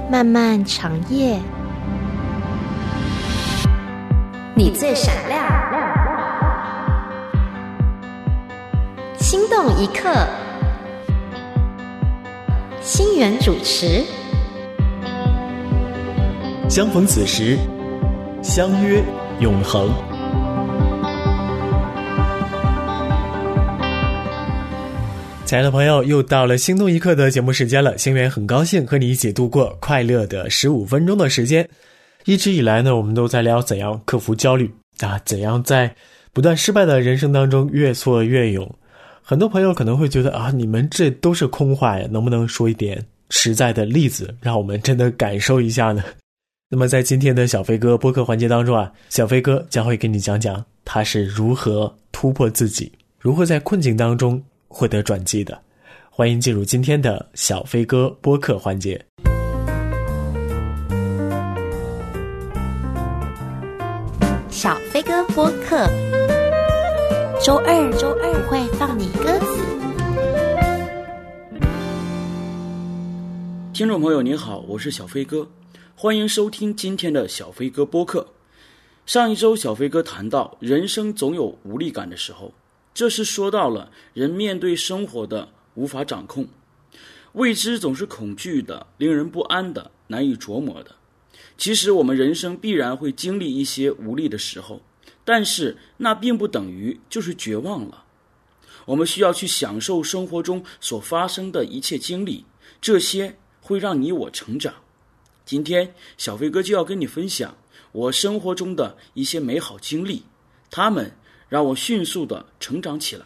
漫漫长夜，你最闪亮，心动一刻，心源主持。 相逢此时，相约永恒。亲爱的朋友，又到了心动一刻的节目时间了。星源很高兴和你一起度过快乐的15分钟的时间。一直以来呢，我们都在聊怎样克服焦虑怎样在不断失败的人生当中越挫越勇。很多朋友可能会觉得你们这都是空话呀，能不能说一点实在的例子，让我们真的感受一下呢？那么在今天的小飞哥播客环节当中小飞哥将会跟你讲讲他是如何突破自己，如何在困境当中获得转机的。欢迎进入今天的小飞哥播客环节。 小飞哥播客，周二不会放你鸽子。 听众朋友您好，我是小飞哥，欢迎收听今天的小飞哥播客。上一周小飞哥谈到人生总有无力感的时候，这是说到了人面对生活的无法掌控，未知总是恐惧的，令人不安的，难以琢磨的。其实我们人生必然会经历一些无力的时候，但是那并不等于就是绝望了。我们需要去享受生活中所发生的一切经历，这些会让你我成长。今天小飞哥就要跟你分享我生活中的一些美好经历，他们让我迅速地成长起来。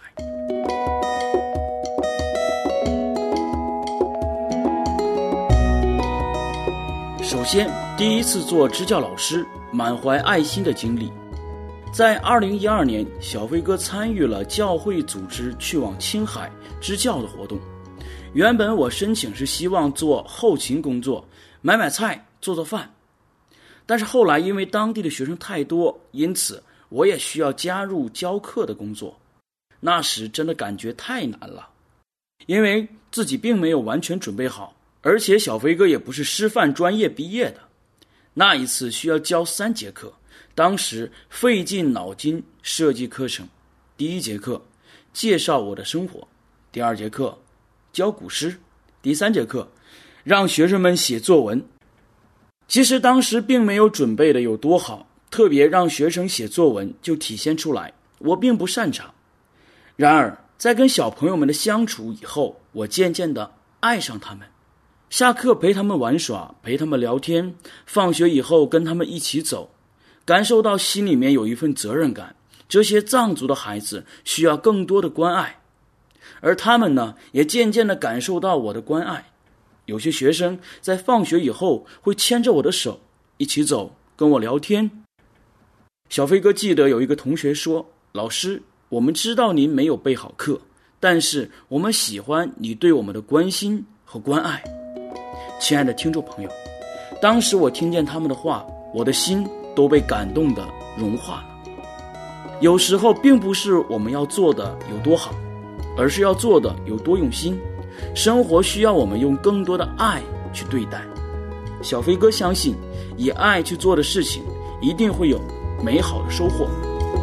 首先，第一次做支教老师，满怀爱心的经历。在2012年，小飞哥参与了教会组织去往青海支教的活动。原本我申请是希望做后勤工作，买菜做饭，但是后来因为当地的学生太多，因此我也需要加入教课的工作。那时真的感觉太难了，因为自己并没有完全准备好，而且小飞哥也不是师范专业毕业的。那一次需要教3节课，当时费尽脑筋设计课程。第1节课介绍我的生活，第2节课教古诗，第3节课让学生们写作文。其实当时并没有准备的有多好，特别让学生写作文就体现出来我并不擅长。然而在跟小朋友们的相处以后，我渐渐地爱上他们。下课陪他们玩耍，陪他们聊天，放学以后跟他们一起走，感受到心里面有一份责任感。这些藏族的孩子需要更多的关爱，而他们呢，也渐渐地感受到我的关爱。有些学生在放学以后会牵着我的手一起走，跟我聊天。小飞哥记得有一个同学说，老师，我们知道您没有备好课，但是我们喜欢你对我们的关心和关爱。亲爱的听众朋友，当时我听见他们的话，我的心都被感动得融化了。有时候并不是我们要做的有多好，而是要做的有多用心。生活需要我们用更多的爱去对待。小飞哥相信，以爱去做的事情一定会有美好的收获。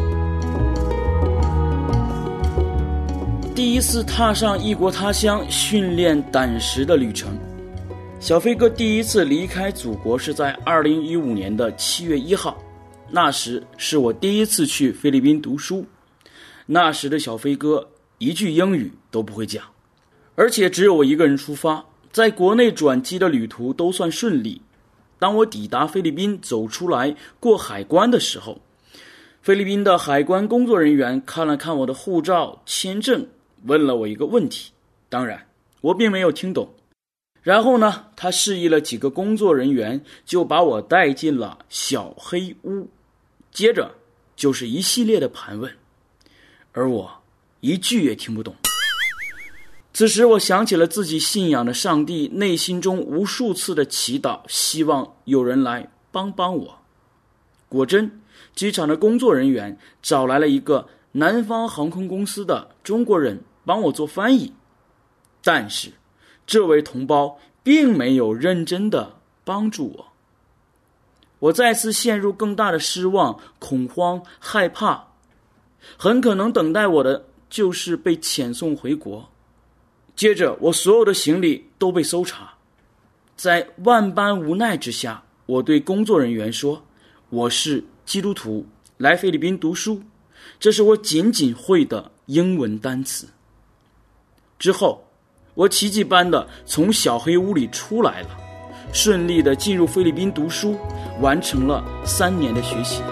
第一次踏上异国他乡训练胆识的旅程。小飞哥第一次离开祖国是在2015年的7月1号，那时是我第一次去菲律宾读书。那时的小飞哥一句英语都不会讲，而且只有我一个人出发，在国内转机的旅途都算顺利。当我抵达菲律宾走出来过海关的时候，菲律宾的海关工作人员看了看我的护照、签证，问了我一个问题，当然我并没有听懂。然后呢，他示意了几个工作人员，就把我带进了小黑屋，接着就是一系列的盘问，而我一句也听不懂。此时我想起了自己信仰的上帝，内心中无数次的祈祷，希望有人来帮我。果真，机场的工作人员找来了一个南方航空公司的中国人帮我做翻译，但是这位同胞并没有认真的帮助我。我再次陷入更大的失望、恐慌、害怕，很可能等待我的就是被遣送回国。接着我所有的行李都被搜查，在万般无奈之下，我对工作人员说，我是基督徒，来菲律宾读书，这是我仅仅会的英文单词。之后我奇迹般的从小黑屋里出来了，顺利的进入菲律宾读书，完成了3年的学习。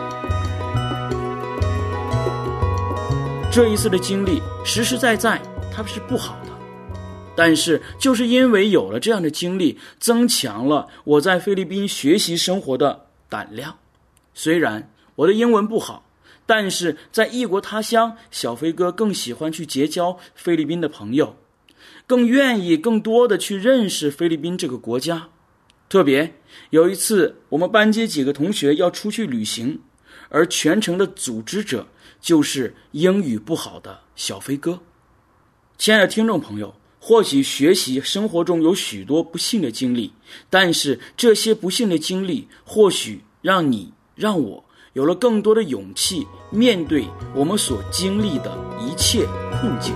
这一次的经历实实在在它是不好的，但是就是因为有了这样的经历，增强了我在菲律宾学习生活的胆量。虽然我的英文不好，但是在异国他乡，小飞哥更喜欢去结交菲律宾的朋友，更愿意更多的去认识菲律宾这个国家。特别有一次，我们班级几个同学要出去旅行，而全程的组织者就是英语不好的小飞哥。亲爱的听众朋友，或许学习生活中有许多不幸的经历，但是这些不幸的经历或许让你让我有了更多的勇气，面对我们所经历的一切困境。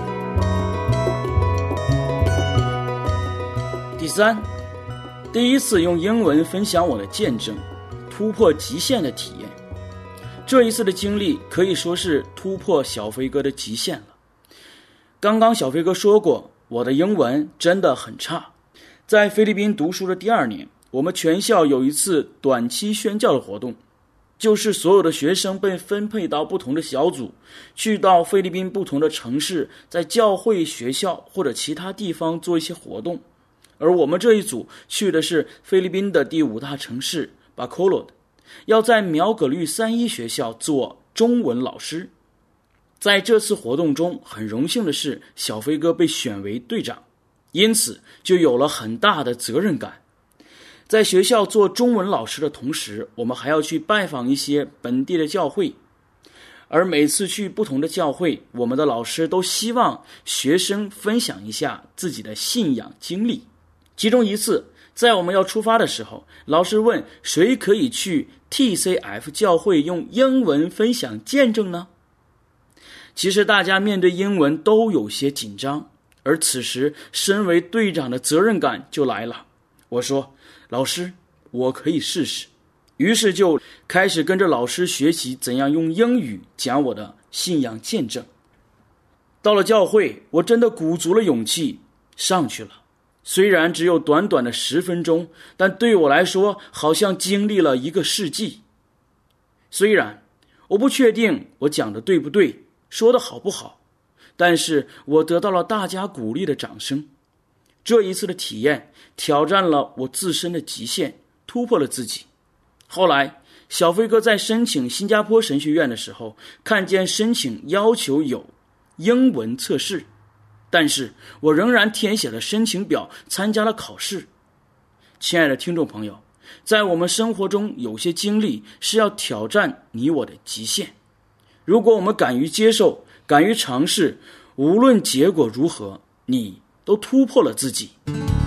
第3，第一次用英文分享我的见证，突破极限的体验。这一次的经历可以说是突破小飞哥的极限了。刚刚小飞哥说过，我的英文真的很差。在菲律宾读书的第2年，我们全校有一次短期宣教的活动，就是所有的学生被分配到不同的小组，去到菲律宾不同的城市，在教会、学校或者其他地方做一些活动。而我们这一组去的是菲律宾的第5大城市巴科罗，要在苗葛律3一学校做中文老师。在这次活动中，很荣幸的是小飞哥被选为队长，因此就有了很大的责任感。在学校做中文老师的同时，我们还要去拜访一些本地的教会，而每次去不同的教会，我们的老师都希望学生分享一下自己的信仰经历。其中一次，在我们要出发的时候，老师问谁可以去 TCF 教会用英文分享见证呢？其实大家面对英文都有些紧张，而此时身为队长的责任感就来了。我说，老师，我可以试试。于是就开始跟着老师学习怎样用英语讲我的信仰见证。到了教会，我真的鼓足了勇气上去了。虽然只有短短的10分钟，但对我来说好像经历了1个世纪。虽然我不确定我讲的对不对，说的好不好，但是我得到了大家鼓励的掌声。这一次的体验挑战了我自身的极限，突破了自己。后来小飞哥在申请新加坡神学院的时候，看见申请要求有英文测试，但是我仍然填写了申请表，参加了考试。亲爱的听众朋友，在我们生活中有些经历是要挑战你我的极限，如果我们敢于接受，敢于尝试，无论结果如何，你都突破了自己。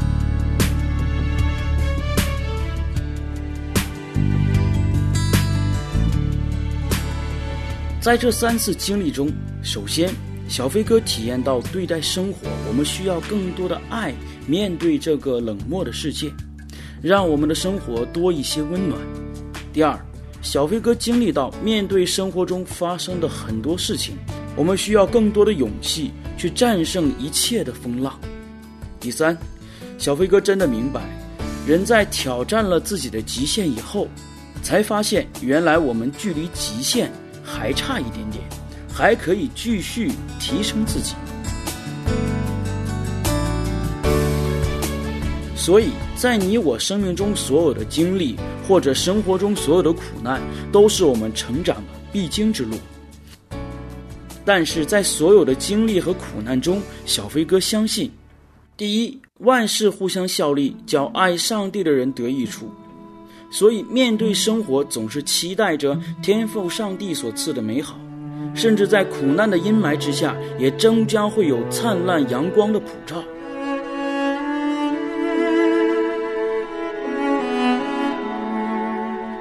在这3次经历中，首先小飞哥体验到对待生活，我们需要更多的爱，面对这个冷漠的世界，让我们的生活多一些温暖。第2，小飞哥经历到面对生活中发生的很多事情，我们需要更多的勇气去战胜一切的风浪。第3，小飞哥真的明白，人在挑战了自己的极限以后，才发现原来我们距离极限还差一点点，还可以继续提升自己。所以在你我生命中所有的经历，或者生活中所有的苦难，都是我们成长的必经之路。但是在所有的经历和苦难中，小飞哥相信，第一，万事互相效力，叫爱上帝的人得益处。所以面对生活，总是期待着天父上帝所赐的美好，甚至在苦难的阴霾之下，也终将会有灿烂阳光的普照。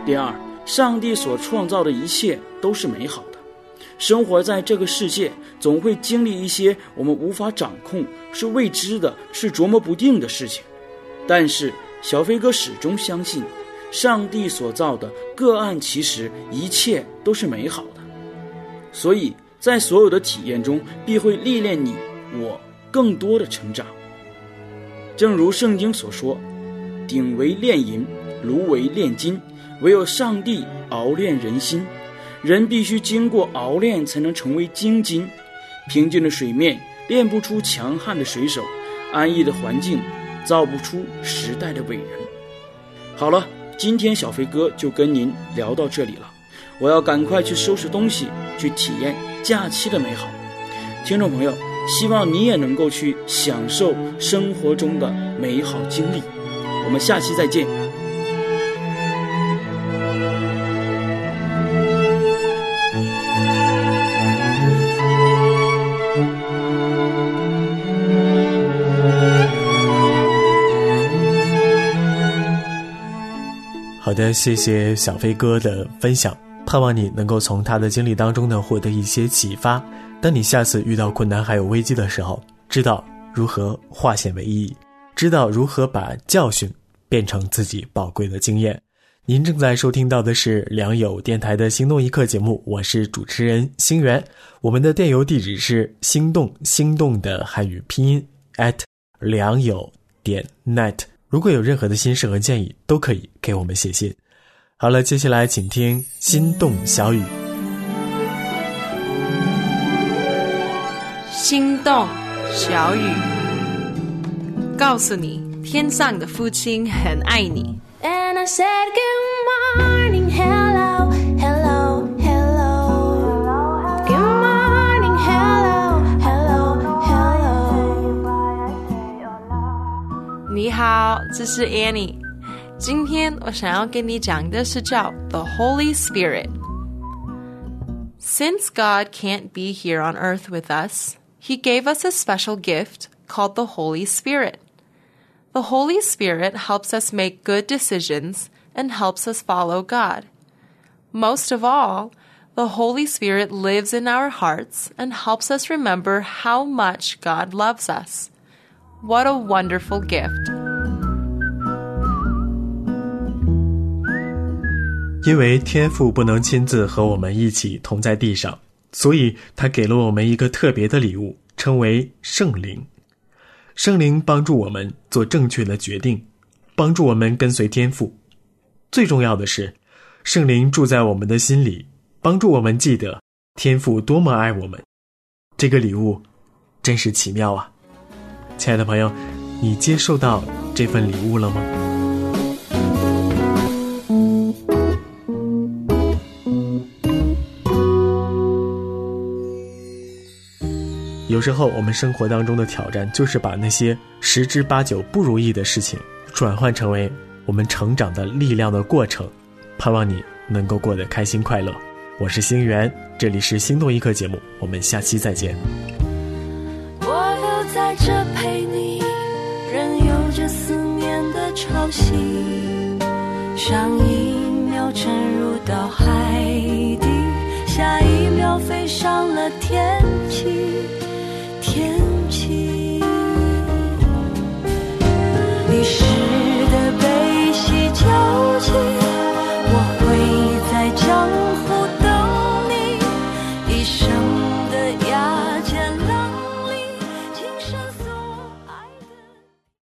第二，上帝所创造的一切都是美好的。生活在这个世界，总会经历一些我们无法掌控、是未知的、是琢磨不定的事情。但是小飞哥始终相信，上帝所造的各按其实，一切都是美好的。所以在所有的体验中，必会历练你我更多的成长。正如圣经所说，鼎为炼银，炉为炼金，唯有上帝熬炼人心。人必须经过熬炼才能成为精金。平静的水面炼不出强悍的水手，安逸的环境造不出时代的伟人。好了，今天小飞哥就跟您聊到这里了，我要赶快去收拾东西，去体验假期的美好。听众朋友，希望你也能够去享受生活中的美好经历。我们下期再见。 好的，谢谢小飞哥的分享，盼望你能够从他的经历当中呢获得一些启发。当你下次遇到困难还有危机的时候，知道如何化险为夷，知道如何把教训变成自己宝贵的经验。您正在收听到的是良友电台的心动一刻节目，我是主持人星源。我们的电邮地址是心动的汉语拼音良友.net。如果有任何的心事和建议，都可以给我们写信。好了，接下来请听心动小语。 心动小语，告诉你，天上的父亲很爱你。 And I said good morning, hello, hello, hello. Good morning, hello, hello, hello. 你好，这是 Annie。今天我想要跟你讲的是叫 The Holy Spirit. Since God can't be here on earth with us, He gave us a special gift called the Holy Spirit.The Holy Spirit helps us make good decisions and helps us follow God. Most of all, the Holy Spirit lives in our hearts and helps us remember how much God loves us. What a wonderful gift. 因为天父不能亲自和我们一起同在地上，所以他给了我们一个特别的礼物，称为圣灵。圣灵帮助我们做正确的决定，帮助我们跟随天父。最重要的是，圣灵住在我们的心里，帮助我们记得天父多么爱我们。这个礼物真是奇妙啊！亲爱的朋友，你接受到这份礼物了吗？有时候我们生活当中的挑战就是把那些10之8九不如意的事情转换成为我们成长的力量的过程，盼望你能够过得开心快乐。我是星源，这里是心动一刻节目，我们下期再见。 我留在这陪你，任由这思念的潮汐，上一秒沉入到海底，下一秒飞上了天际。